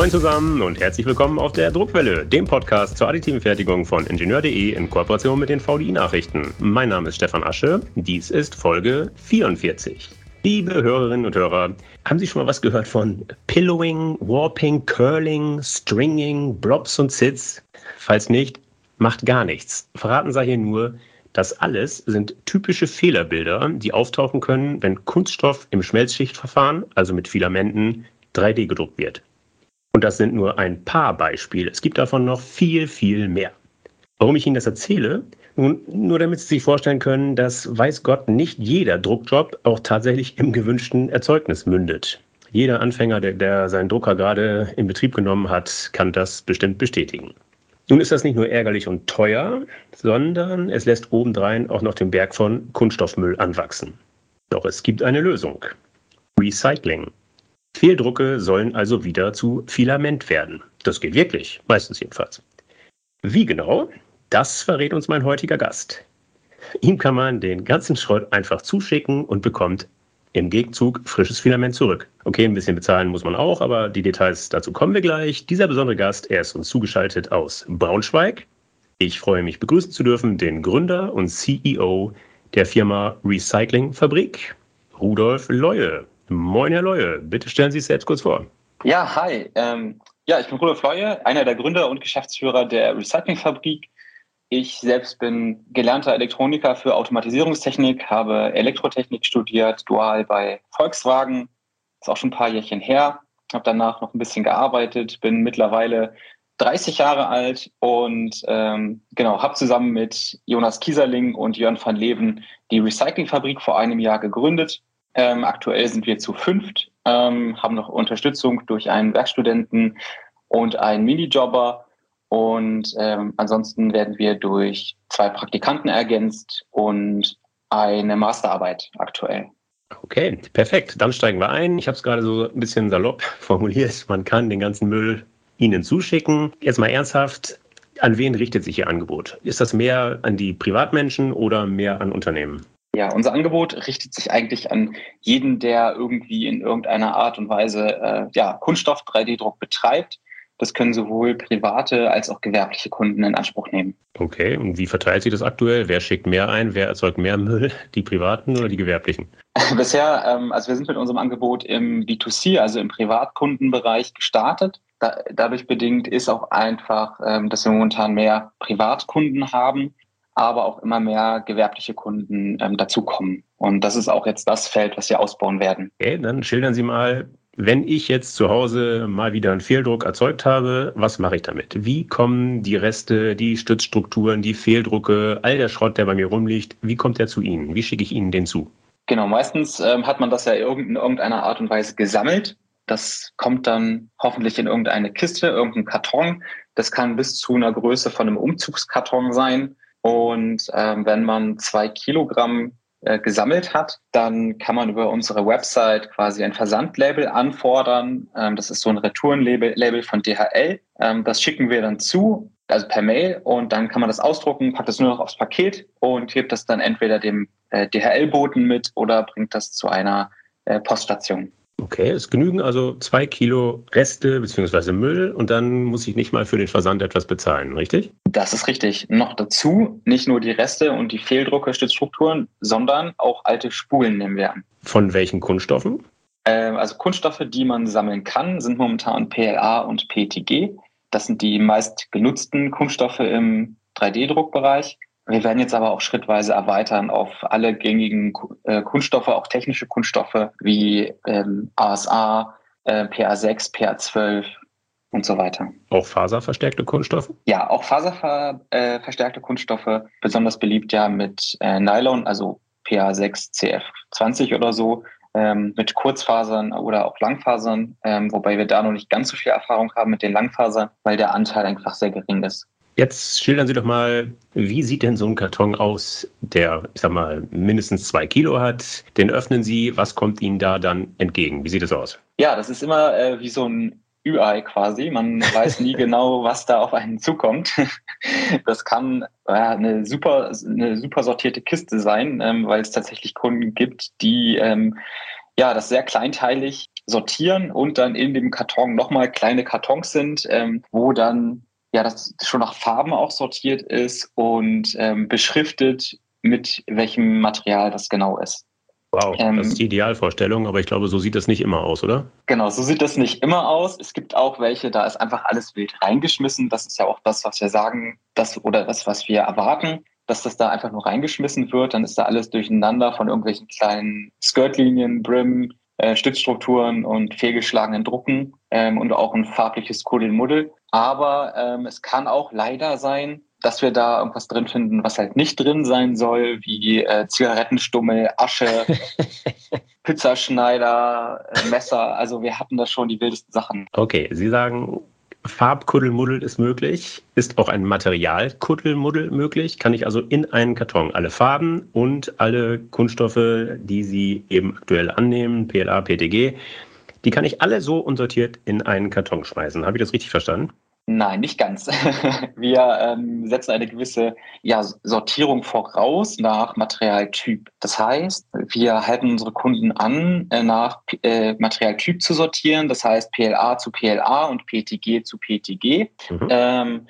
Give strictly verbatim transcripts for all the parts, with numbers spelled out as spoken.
Moin zusammen und herzlich willkommen auf der Druckwelle, dem Podcast zur additiven Fertigung von Ingenieur punkt de in Kooperation mit den V D I-Nachrichten. Mein Name ist Stefan Asche, dies ist Folge vierundvierzig. Liebe Hörerinnen und Hörer, haben Sie schon mal was gehört von Pillowing, Warping, Curling, Stringing, Blobs und Sits? Falls nicht, macht gar nichts. Verraten sei hier nur, das alles sind typische Fehlerbilder, die auftauchen können, wenn Kunststoff im Schmelzschichtverfahren, also mit Filamenten, drei D gedruckt wird. Und das sind nur ein paar Beispiele. Es gibt davon noch viel, viel mehr. Warum ich Ihnen das erzähle? Nun, nur damit Sie sich vorstellen können, dass, weiß Gott, nicht jeder Druckjob auch tatsächlich im gewünschten Erzeugnis mündet. Jeder Anfänger, der, der seinen Drucker gerade in Betrieb genommen hat, kann das bestimmt bestätigen. Nun ist das nicht nur ärgerlich und teuer, sondern es lässt obendrein auch noch den Berg von Kunststoffmüll anwachsen. Doch es gibt eine Lösung. Recycling. Fehldrucke sollen also wieder zu Filament werden. Das geht wirklich, meistens jedenfalls. Wie genau? Das verrät uns mein heutiger Gast. Ihm kann man den ganzen Schrott einfach zuschicken und bekommt im Gegenzug frisches Filament zurück. Okay, ein bisschen bezahlen muss man auch, aber die Details dazu kommen wir gleich. Dieser besondere Gast, er ist uns zugeschaltet aus Braunschweig. Ich freue mich, begrüßen zu dürfen den Gründer und C E O der Firma Recycling Fabrik, Rudolf Leue. Moin, Herr Leue, bitte stellen Sie sich selbst kurz vor. Ja, hi. Ähm, ja, ich bin Rudolf Leue, einer der Gründer und Geschäftsführer der Recycling Fabrik. Ich selbst bin gelernter Elektroniker für Automatisierungstechnik, habe Elektrotechnik studiert, dual bei Volkswagen. Ist auch schon ein paar Jährchen her. Habe danach noch ein bisschen gearbeitet, bin mittlerweile dreißig Jahre alt und ähm, genau, habe zusammen mit Jonas Kieserling und Jörn van Leeuwen die Recycling Fabrik vor einem Jahr gegründet. Ähm, aktuell sind wir zu fünft, ähm, haben noch Unterstützung durch einen Werkstudenten und einen Minijobber. Und ähm, ansonsten werden wir durch zwei Praktikanten ergänzt und eine Masterarbeit aktuell. Okay, perfekt. Dann steigen wir ein. Ich habe es gerade so ein bisschen salopp formuliert. Man kann den ganzen Müll Ihnen zuschicken. Jetzt mal ernsthaft, an wen richtet sich Ihr Angebot? Ist das mehr an die Privatmenschen oder mehr an Unternehmen? Ja, unser Angebot richtet sich eigentlich an jeden, der irgendwie in irgendeiner Art und Weise äh, ja, Kunststoff drei D Druck betreibt. Das können sowohl private als auch gewerbliche Kunden in Anspruch nehmen. Okay, und wie verteilt sich das aktuell? Wer schickt mehr ein? Wer erzeugt mehr Müll? Die Privaten oder die Gewerblichen? Bisher, ähm, also wir sind mit unserem Angebot im B zwei C, also im Privatkundenbereich gestartet. Da, dadurch bedingt ist auch einfach, ähm, dass wir momentan mehr Privatkunden haben, aber auch immer mehr gewerbliche Kunden ähm, dazukommen. Und das ist auch jetzt das Feld, was wir ausbauen werden. Okay, dann schildern Sie mal, wenn ich jetzt zu Hause mal wieder einen Fehldruck erzeugt habe, was mache ich damit? Wie kommen die Reste, die Stützstrukturen, die Fehldrucke, all der Schrott, der bei mir rumliegt, wie kommt der zu Ihnen? Wie schicke ich Ihnen den zu? Genau, meistens ähm, hat man das ja in irgendeiner Art und Weise gesammelt. Das kommt dann hoffentlich in irgendeine Kiste, irgendeinen Karton. Das kann bis zu einer Größe von einem Umzugskarton sein. Und ähm, wenn man zwei Kilogramm äh, gesammelt hat, dann kann man über unsere Website quasi ein Versandlabel anfordern. Ähm, das ist so ein Retourenlabel Label von D H L. Ähm, das schicken wir dann zu, also per Mail. Und dann kann man das ausdrucken, packt das nur noch aufs Paket und gibt das dann entweder dem äh, D H L-Boten mit oder bringt das zu einer äh, Poststation. Okay, es genügen also zwei Kilo Reste bzw. Müll und dann muss ich nicht mal für den Versand etwas bezahlen, richtig? Das ist richtig. Noch dazu nicht nur die Reste und die Fehldrucke, Stützstrukturen, sondern auch alte Spulen nehmen wir an. Von welchen Kunststoffen? Äh, also Kunststoffe, die man sammeln kann, sind momentan P L A und P E T G. Das sind die meist genutzten Kunststoffe im drei D Druckbereich. Wir werden jetzt aber auch schrittweise erweitern auf alle gängigen äh, Kunststoffe, auch technische Kunststoffe wie ähm, A S A, äh, P A sechs, P A zwölf und so weiter. Auch faserverstärkte Kunststoffe? Ja, auch faserverstärkte äh, Kunststoffe, besonders beliebt ja mit äh, Nylon, also P A sechs, C F zwanzig oder so, ähm, mit Kurzfasern oder auch Langfasern, ähm, wobei wir da noch nicht ganz so viel Erfahrung haben mit den Langfasern, weil der Anteil einfach sehr gering ist. Jetzt schildern Sie doch mal, wie sieht denn so ein Karton aus, der, ich sag mal, mindestens zwei Kilo hat? Den öffnen Sie, was kommt Ihnen da dann entgegen? Wie sieht es aus? Ja, das ist immer äh, wie so ein Ü-Ei quasi. Man weiß nie genau, was da auf einen zukommt. Das kann äh, eine super, eine super sortierte Kiste sein, ähm, weil es tatsächlich Kunden gibt, die ähm, ja das sehr kleinteilig sortieren und dann in dem Karton nochmal kleine Kartons sind, ähm, wo dann ja das schon nach Farben auch sortiert ist und ähm, beschriftet, mit welchem Material das genau ist. Wow, Ähm, das ist die Idealvorstellung, aber ich glaube, so sieht das nicht immer aus, oder? Genau, so sieht das nicht immer aus. Es gibt auch welche, da ist einfach alles wild reingeschmissen. Das ist ja auch das, was wir sagen, das oder das, was wir erwarten, dass das da einfach nur reingeschmissen wird. Dann ist da alles durcheinander von irgendwelchen kleinen Skirtlinien, Brim, äh, Stützstrukturen und fehlgeschlagenen Drucken ähm, und auch ein farbliches Kuddelmuddel. Aber ähm, es kann auch leider sein, dass wir da irgendwas drin finden, was halt nicht drin sein soll, wie äh, Zigarettenstummel, Asche, Pizzaschneider, äh, Messer. Also wir hatten da schon die wildesten Sachen. Okay, Sie sagen, Farbkuddelmuddel ist möglich. Ist auch ein Materialkuddelmuddel möglich? Kann ich also in einen Karton alle Farben und alle Kunststoffe, die Sie eben aktuell annehmen, P L A, P T G, die kann ich alle so unsortiert in einen Karton schmeißen. Habe ich das richtig verstanden? Nein, nicht ganz. Wir ähm, setzen eine gewisse ja, Sortierung voraus nach Materialtyp. Das heißt, wir halten unsere Kunden an, äh, nach äh, Materialtyp zu sortieren. Das heißt P L A zu P L A und P T G zu P T G. Mhm. Ähm,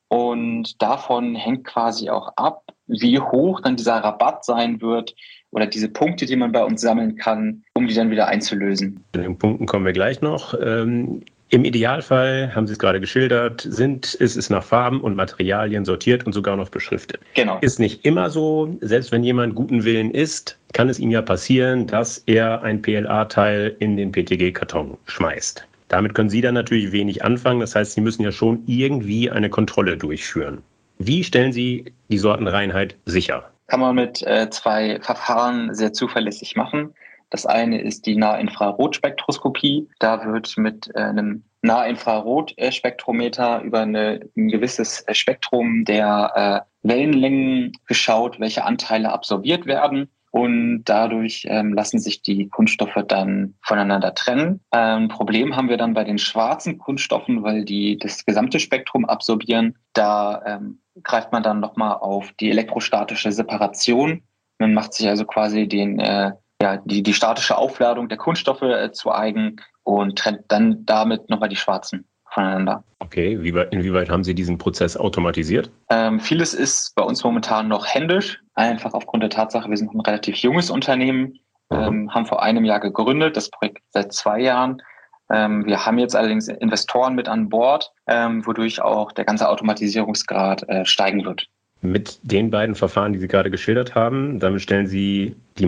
und davon hängt quasi auch ab, wie hoch dann dieser Rabatt sein wird oder diese Punkte, die man bei uns sammeln kann, um die dann wieder einzulösen. Zu den Punkten kommen wir gleich noch. Ähm Im Idealfall, haben Sie es gerade geschildert, sind, ist es nach Farben und Materialien sortiert und sogar noch beschriftet. Genau. Ist nicht immer so. Selbst wenn jemand guten Willen ist, kann es ihm ja passieren, dass er ein P L A-Teil in den P T G-Karton schmeißt. Damit können Sie dann natürlich wenig anfangen. Das heißt, Sie müssen ja schon irgendwie eine Kontrolle durchführen. Wie stellen Sie die Sortenreinheit sicher? Kann man mit äh, zwei Verfahren sehr zuverlässig machen. Das eine ist die Nahinfrarotspektroskopie. Da wird mit äh, einem Nahinfrarotspektrometer über eine, ein gewisses Spektrum der äh, Wellenlängen geschaut, welche Anteile absorbiert werden. Und dadurch ähm, lassen sich die Kunststoffe dann voneinander trennen. Ein ähm, Problem haben wir dann bei den schwarzen Kunststoffen, weil die das gesamte Spektrum absorbieren. Da ähm, greift man dann nochmal auf die elektrostatische Separation. Man macht sich also quasi den äh, ja, die, die statische Aufladung der Kunststoffe äh, zu eigen und trennt dann damit nochmal die schwarzen voneinander. Okay, wie weit, inwieweit haben Sie diesen Prozess automatisiert? Ähm, vieles ist bei uns momentan noch händisch, einfach aufgrund der Tatsache, wir sind ein relativ junges Unternehmen, ähm, haben vor einem Jahr gegründet, das Projekt seit zwei Jahren. Ähm, wir haben jetzt allerdings Investoren mit an Bord, ähm, wodurch auch der ganze Automatisierungsgrad äh, steigen wird. Mit den beiden Verfahren, die Sie gerade geschildert haben, damit stellen Sie die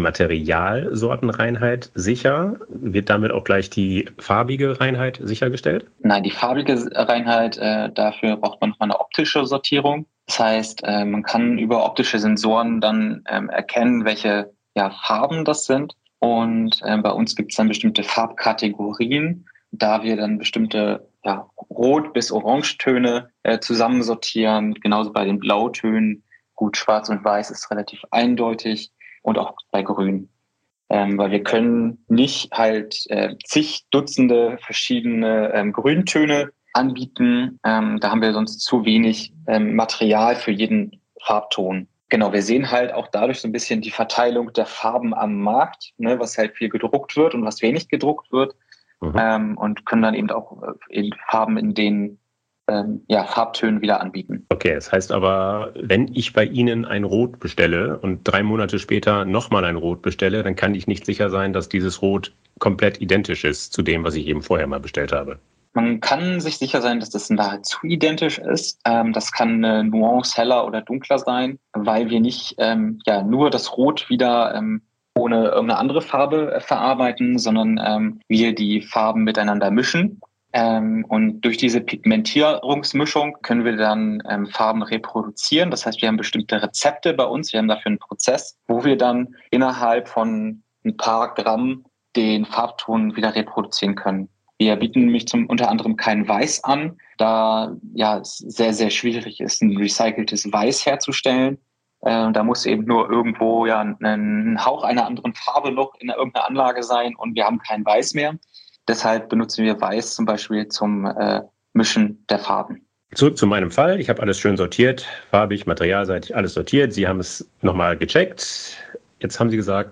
Materialsortenreinheit sicher. Wird damit auch gleich die farbige Reinheit sichergestellt? Nein, die farbige Reinheit, äh, dafür braucht man noch eine optische Sortierung. Das heißt, äh, man kann über optische Sensoren dann ähm, erkennen, welche ja, Farben das sind. Und äh, bei uns gibt es dann bestimmte Farbkategorien, da wir dann bestimmte ja, Rot- bis Orangetöne äh, zusammensortieren. Genauso bei den Blautönen. Gut, Schwarz und Weiß ist relativ eindeutig und auch bei Grün. Ähm, weil wir können nicht halt äh, zig Dutzende verschiedene ähm, Grüntöne anbieten. Ähm, da haben wir sonst zu wenig ähm, Material für jeden Farbton. Genau, wir sehen halt auch dadurch so ein bisschen die Verteilung der Farben am Markt, ne, was halt viel gedruckt wird und was wenig gedruckt wird. Mhm. Ähm, und können dann eben auch in Farben in den ähm, ja, Farbtönen wieder anbieten. Okay, das heißt aber, wenn ich bei Ihnen ein Rot bestelle und drei Monate später nochmal ein Rot bestelle, dann kann ich nicht sicher sein, dass dieses Rot komplett identisch ist zu dem, was ich eben vorher mal bestellt habe. Man kann sich sicher sein, dass das nahezu identisch ist. Ähm, das kann eine Nuance heller oder dunkler sein, weil wir nicht ähm, ja nur das Rot wieder ähm, ohne irgendeine andere Farbe äh, verarbeiten, sondern ähm, wir die Farben miteinander mischen. Ähm, und durch diese Pigmentierungsmischung können wir dann ähm, Farben reproduzieren. Das heißt, wir haben bestimmte Rezepte bei uns. Wir haben dafür einen Prozess, wo wir dann innerhalb von ein paar Gramm den Farbton wieder reproduzieren können. Wir bieten nämlich zum unter anderem kein Weiß an, da ja es sehr, sehr schwierig ist, ein recyceltes Weiß herzustellen. Äh, da muss eben nur irgendwo ja ein Hauch einer anderen Farbe noch in irgendeiner Anlage sein und wir haben kein Weiß mehr. Deshalb benutzen wir Weiß zum Beispiel zum äh, Mischen der Farben. Zurück zu meinem Fall. Ich habe alles schön sortiert, farbig, materialseitig, alles sortiert. Sie haben es nochmal gecheckt. Jetzt haben Sie gesagt,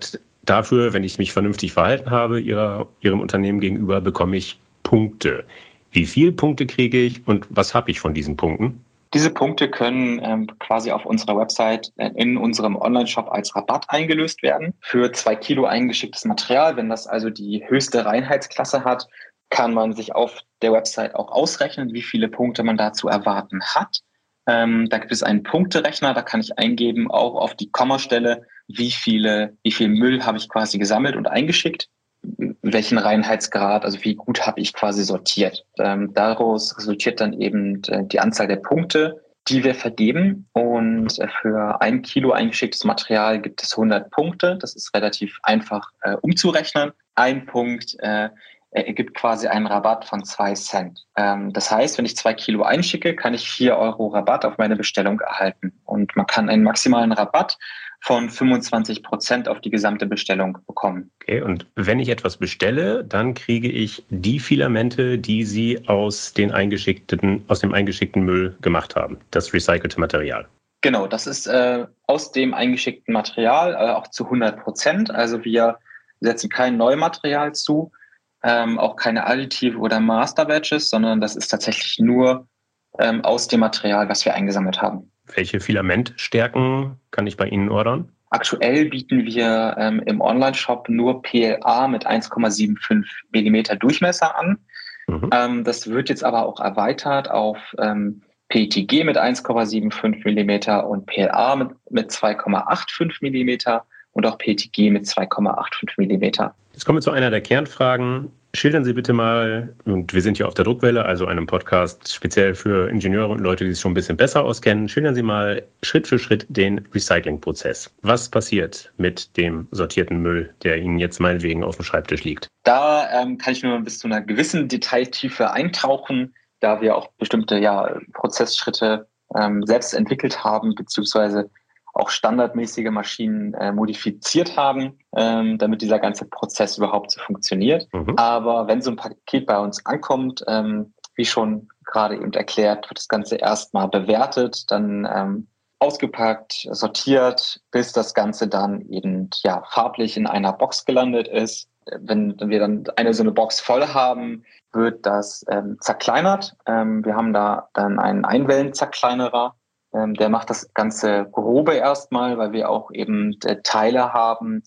dafür, wenn ich mich vernünftig verhalten habe, ihrer, Ihrem Unternehmen gegenüber, bekomme ich Punkte. Wie viele Punkte kriege ich und was habe ich von diesen Punkten? Diese Punkte können ähm, quasi auf unserer Website äh, in unserem Online-Shop als Rabatt eingelöst werden für zwei Kilo eingeschicktes Material. Wenn das also die höchste Reinheitsklasse hat, kann man sich auf der Website auch ausrechnen, wie viele Punkte man da zu erwarten hat. Ähm, da gibt es einen Punkterechner, da kann ich eingeben, auch auf die Kommastelle, wie viele, wie viel Müll habe ich quasi gesammelt und eingeschickt, welchen Reinheitsgrad, also wie gut habe ich quasi sortiert. Ähm, daraus resultiert dann eben äh, die Anzahl der Punkte, die wir vergeben. Und äh, für ein Kilo eingeschicktes Material gibt es hundert Punkte. Das ist relativ einfach äh, umzurechnen. Ein Punkt äh, ergibt quasi einen Rabatt von zwei Cent. Ähm, das heißt, wenn ich zwei Kilo einschicke, kann ich vier Euro Rabatt auf meine Bestellung erhalten. Und man kann einen maximalen Rabatt von fünfundzwanzig Prozent auf die gesamte Bestellung bekommen. Okay, und wenn ich etwas bestelle, dann kriege ich die Filamente, die Sie aus, den eingeschickten, aus dem eingeschickten Müll gemacht haben, das recycelte Material. Genau, das ist äh, aus dem eingeschickten Material äh, auch zu hundert Prozent. Also wir setzen kein Neumaterial zu, ähm, auch keine Additive oder Master Batches, sondern das ist tatsächlich nur ähm, aus dem Material, was wir eingesammelt haben. Welche Filamentstärken kann ich bei Ihnen ordern? Aktuell bieten wir ähm, im Online-Shop nur P L A mit eins Komma fünfundsiebzig Millimeter Durchmesser an. Mhm. Ähm, das wird jetzt aber auch erweitert auf ähm, P E T G mit eins Komma fünfundsiebzig Millimeter und P L A mit, mit zwei Komma fünfundachtzig Millimeter und auch P E T G mit zwei Komma fünfundachtzig Millimeter. Jetzt kommen wir zu einer der Kernfragen. Schildern Sie bitte mal, und wir sind hier auf der Druckwelle, also einem Podcast speziell für Ingenieure und Leute, die sich schon ein bisschen besser auskennen, schildern Sie mal Schritt für Schritt den Recyclingprozess. Was passiert mit dem sortierten Müll, der Ihnen jetzt meinetwegen auf dem Schreibtisch liegt? Da ähm, kann ich nur bis zu einer gewissen Detailtiefe eintauchen, da wir auch bestimmte ja, Prozessschritte ähm, selbst entwickelt haben, beziehungsweise auch standardmäßige Maschinen äh, modifiziert haben, ähm, damit dieser ganze Prozess überhaupt so funktioniert. Mhm. Aber wenn so ein Paket bei uns ankommt, ähm, wie schon gerade eben erklärt, wird das Ganze erstmal bewertet, dann ähm, ausgepackt, sortiert, bis das Ganze dann eben ja farblich in einer Box gelandet ist. Wenn wir dann eine so eine Box voll haben, wird das ähm, zerkleinert. Ähm, wir haben da dann einen Einwellenzerkleinerer. Ähm, der macht das ganze Grobe erstmal, weil wir auch eben äh, Teile haben,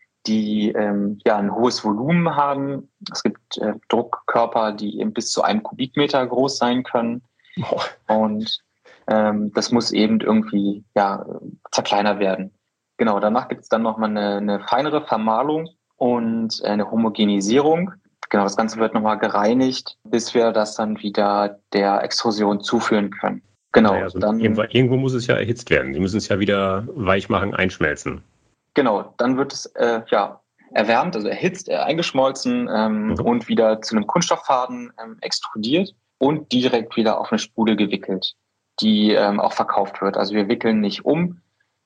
die ähm, ja ein hohes Volumen haben. Es gibt äh, Druckkörper, die eben bis zu einem Kubikmeter groß sein können. Oh. Und ähm, das muss eben irgendwie ja zerkleinert werden. Genau, danach gibt es dann nochmal eine, eine feinere Vermahlung und eine Homogenisierung. Genau, das Ganze wird nochmal gereinigt, bis wir das dann wieder der Extrusion zuführen können. Genau, naja, also dann irgendwo, irgendwo muss es ja erhitzt werden. Sie müssen es ja wieder weich machen, einschmelzen. Genau, dann wird es äh, ja erwärmt, also erhitzt, äh, eingeschmolzen ähm, mhm. und wieder zu einem Kunststofffaden ähm, extrudiert und direkt wieder auf eine Spule gewickelt, die ähm, auch verkauft wird. Also wir wickeln nicht um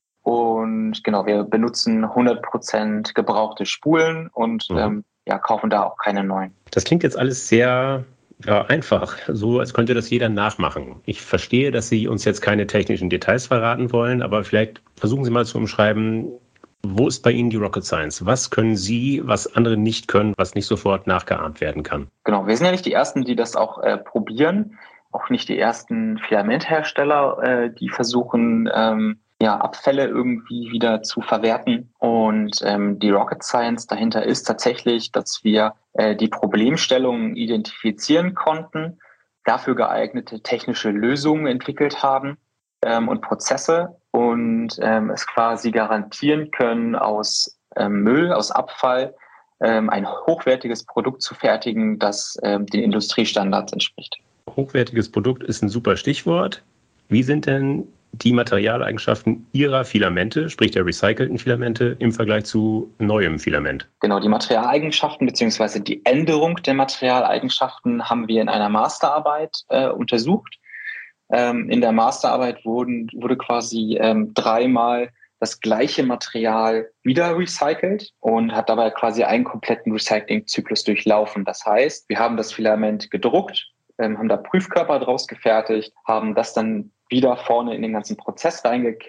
und genau, wir benutzen hundert Prozent gebrauchte Spulen und mhm. ähm, ja, kaufen da auch keine neuen. Das klingt jetzt alles sehr ja, einfach, so als könnte das jeder nachmachen. Ich verstehe, dass Sie uns jetzt keine technischen Details verraten wollen, aber vielleicht versuchen Sie mal zu umschreiben, wo ist bei Ihnen die Rocket Science? Was können Sie, was andere nicht können, was nicht sofort nachgeahmt werden kann? Genau, wir sind ja nicht die Ersten, die das auch äh, probieren, auch nicht die ersten Filamenthersteller, äh, die versuchen, ähm, ja, Abfälle irgendwie wieder zu verwerten. Und ähm, die Rocket Science dahinter ist tatsächlich, dass wir äh, die Problemstellungen identifizieren konnten, dafür geeignete technische Lösungen entwickelt haben ähm, und Prozesse und ähm, es quasi garantieren können, aus ähm, Müll, aus Abfall ähm, ein hochwertiges Produkt zu fertigen, das ähm, den Industriestandards entspricht. Hochwertiges Produkt ist ein super Stichwort. Wie sind denn die Materialeigenschaften Ihrer Filamente, sprich der recycelten Filamente, im Vergleich zu neuem Filament? Genau, die Materialeigenschaften bzw. die Änderung der Materialeigenschaften haben wir in einer Masterarbeit äh, untersucht. Ähm, in der Masterarbeit wurden, wurde quasi ähm, dreimal das gleiche Material wieder recycelt und hat dabei quasi einen kompletten Recyclingzyklus durchlaufen. Das heißt, wir haben das Filament gedruckt, ähm, haben da Prüfkörper draus gefertigt, haben das dann wieder vorne in den ganzen Prozess reingekippt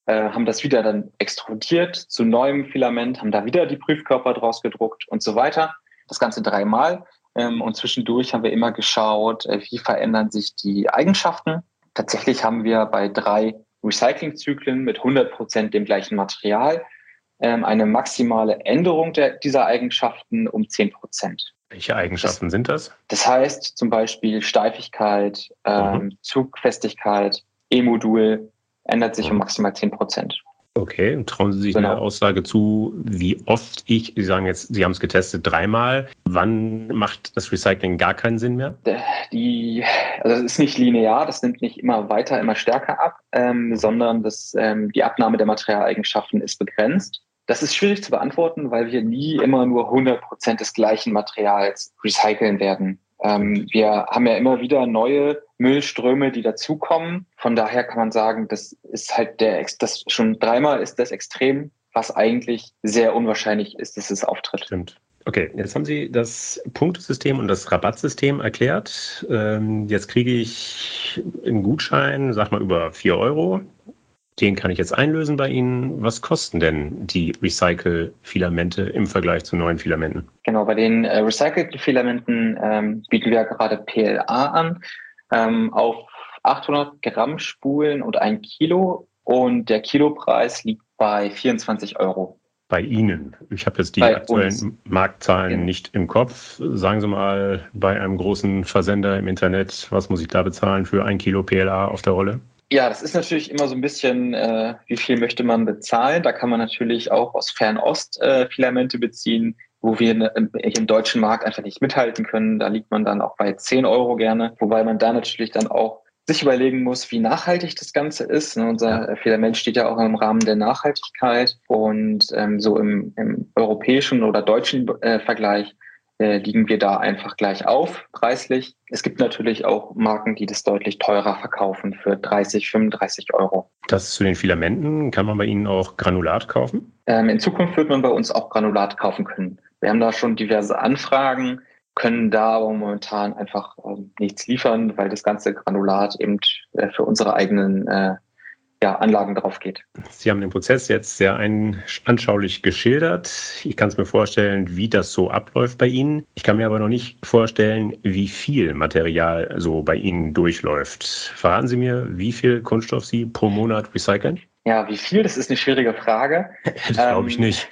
äh, haben das wieder dann extrudiert zu neuem Filament, haben da wieder die Prüfkörper draus gedruckt und so weiter. Das Ganze dreimal. Ähm, und zwischendurch haben wir immer geschaut, äh, wie verändern sich die Eigenschaften. Tatsächlich haben wir bei drei Recyclingzyklen mit hundert Prozent dem gleichen Material ähm, eine maximale Änderung der, dieser Eigenschaften um zehn Prozent. Welche Eigenschaften das, sind das? Das heißt zum Beispiel Steifigkeit, ähm, mhm. Zugfestigkeit, E-Modul ändert sich mhm. um maximal zehn Prozent. Okay, trauen Sie sich genau. eine Aussage zu, wie oft ich, Sie sagen jetzt, Sie haben es getestet dreimal, wann macht das Recycling gar keinen Sinn mehr? Die, also das ist nicht linear, das nimmt nicht immer weiter, immer stärker ab, ähm, sondern das, ähm, die Abnahme der Materialeigenschaften ist begrenzt. Das ist schwierig zu beantworten, weil wir nie immer nur hundert Prozent des gleichen Materials recyceln werden. Ähm, wir haben ja immer wieder neue Müllströme, die dazukommen. Von daher kann man sagen, das ist halt der, das schon dreimal ist das Extrem, was eigentlich sehr unwahrscheinlich ist, dass es auftritt. Stimmt. Okay, jetzt haben Sie das Punktesystem und das Rabattsystem erklärt. Ähm, jetzt kriege ich einen Gutschein, sag mal über vier Euro. Den kann ich jetzt einlösen bei Ihnen. Was kosten denn die Recycle-Filamente im Vergleich zu neuen Filamenten? Genau, bei den äh, Recycle-Filamenten ähm, bieten wir gerade P L A an ähm, auf achthundert Gramm Spulen und ein Kilo. Und der Kilopreis liegt bei vierundzwanzig Euro. Bei Ihnen? Ich habe jetzt die bei aktuellen uns. Marktzahlen Genau. nicht im Kopf. Sagen Sie mal, bei einem großen Versender im Internet, was muss ich da bezahlen für ein Kilo P L A auf der Rolle? Ja, das ist natürlich immer so ein bisschen, äh, wie viel möchte man bezahlen. Da kann man natürlich auch aus Fernost äh, Filamente beziehen, wo wir ne, im, im deutschen Markt einfach nicht mithalten können. Da liegt man dann auch bei zehn Euro gerne, wobei man da natürlich dann auch sich überlegen muss, wie nachhaltig das Ganze ist. Ne, unser ja. Filament steht ja auch im Rahmen der Nachhaltigkeit und ähm, so im, im europäischen oder deutschen äh, Vergleich liegen wir da einfach gleich auf, preislich. Es gibt natürlich auch Marken, die das deutlich teurer verkaufen für dreißig, fünfunddreißig Euro. Das zu den Filamenten, kann man bei Ihnen auch Granulat kaufen? Ähm, in Zukunft wird man bei uns auch Granulat kaufen können. Wir haben da schon diverse Anfragen, können da aber momentan einfach äh, nichts liefern, weil das ganze Granulat eben äh, für unsere eigenen äh, ja, Anlagen drauf geht. Sie haben den Prozess jetzt sehr ein, anschaulich geschildert. Ich kann es mir vorstellen, wie das so abläuft bei Ihnen. Ich kann mir aber noch nicht vorstellen, wie viel Material so bei Ihnen durchläuft. Verraten Sie mir, wie viel Kunststoff Sie pro Monat recyceln? Ja, wie viel? Das ist eine schwierige Frage. Das glaube ich nicht.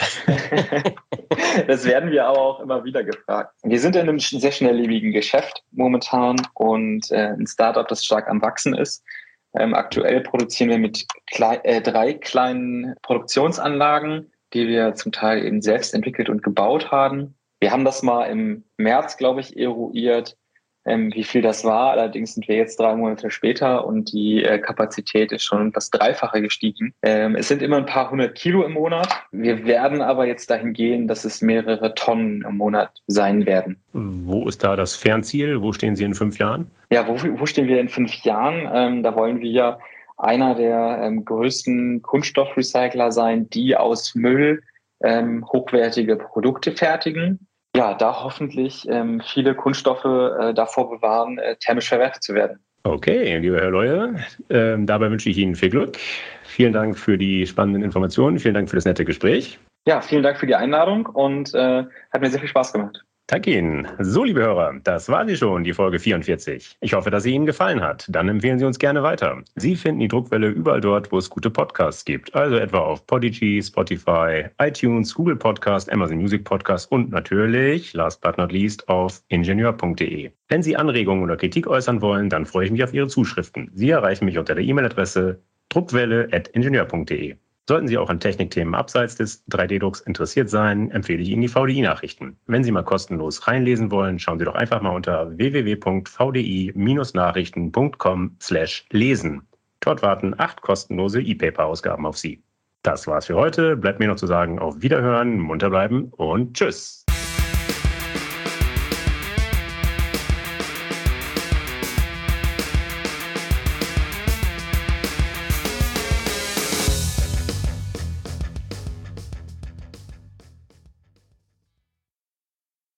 Das werden wir aber auch immer wieder gefragt. Wir sind in einem sehr schnelllebigen Geschäft momentan und äh, ein Startup, das stark am Wachsen ist. Ähm, aktuell produzieren wir mit klei- äh, drei kleinen Produktionsanlagen, die wir zum Teil eben selbst entwickelt und gebaut haben. Wir haben das mal im März, glaube ich, eruiert, ähm, wie viel das war. Allerdings sind wir jetzt drei Monate später und die äh, Kapazität ist schon das Dreifache gestiegen. Ähm, es sind immer ein paar hundert Kilo im Monat. Wir werden aber jetzt dahin gehen, dass es mehrere Tonnen im Monat sein werden. Wo ist da das Fernziel? Wo stehen Sie in fünf Jahren? Ja, wo, wo stehen wir in fünf Jahren? Ähm, da wollen wir ja einer der ähm, größten Kunststoffrecycler sein, die aus Müll ähm, hochwertige Produkte fertigen. Ja, da hoffentlich ähm, viele Kunststoffe äh, davor bewahren, äh, thermisch verwertet zu werden. Okay, lieber Herr Leue, äh, dabei wünsche ich Ihnen viel Glück. Vielen Dank für die spannenden Informationen. Vielen Dank für das nette Gespräch. Ja, vielen Dank für die Einladung und äh, hat mir sehr viel Spaß gemacht. Danke Ihnen. So, liebe Hörer, das war sie schon, die Folge vierundvierzig. Ich hoffe, dass sie Ihnen gefallen hat. Dann empfehlen Sie uns gerne weiter. Sie finden die Druckwelle überall dort, wo es gute Podcasts gibt. Also etwa auf Podigy, Spotify, iTunes, Google Podcast, Amazon Music Podcast und natürlich, last but not least, auf ingenieur punkt de. Wenn Sie Anregungen oder Kritik äußern wollen, dann freue ich mich auf Ihre Zuschriften. Sie erreichen mich unter der E-Mail-Adresse druckwelle at ingenieur punkt de. Sollten Sie auch an Technikthemen abseits des drei D Drucks interessiert sein, empfehle ich Ihnen die V D I-Nachrichten. Wenn Sie mal kostenlos reinlesen wollen, schauen Sie doch einfach mal unter w w w punkt v d i dash nachrichten punkt com slash lesen. Dort warten acht kostenlose E-Paper-Ausgaben auf Sie. Das war's für heute. Bleibt mir noch zu sagen, auf Wiederhören, munter bleiben und tschüss.